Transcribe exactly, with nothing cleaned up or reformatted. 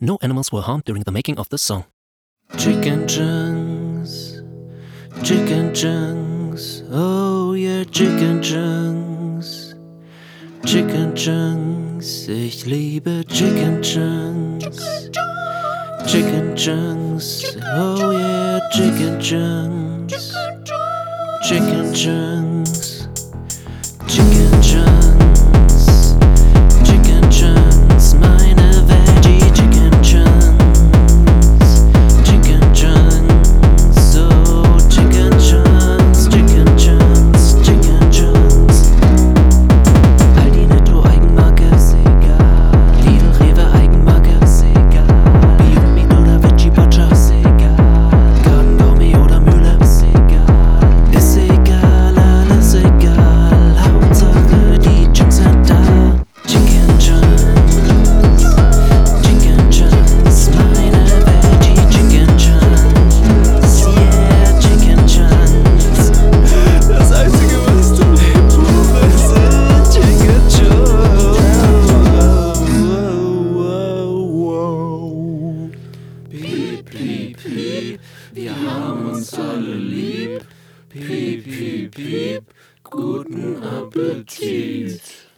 No animals were harmed during the making of this song. Chicken chunks, chicken chunks, oh yeah, chicken chunks, chicken chunks, ich liebe chicken chunks, chicken chunks, oh yeah, chicken chunks, chicken chunks, chicken chunks, chicken chunks, meine Veggie chicken chunks, chicken chunks, oh chicken chunks, chicken chunks, chicken chunks. Aldi, Netto, Eigenmarke, ist egal. Lidl, Rewe, Eigenmarke, ist egal. Beyond Meat oder Veggie Butcher, ist egal. Garden Gourmet oder Mühle, ist egal. Ist egal, alles egal. Hauptsache die Chunks sind da. Chicken chunks, chicken chunks, meine Veggie chicken chunks, yeah, chicken chunks. Das Einzige, was du brauchst, sind chicken chunks. Piep, piep, piep, wir haben uns alle lieb. Piep, piep, piep, guten Appetit.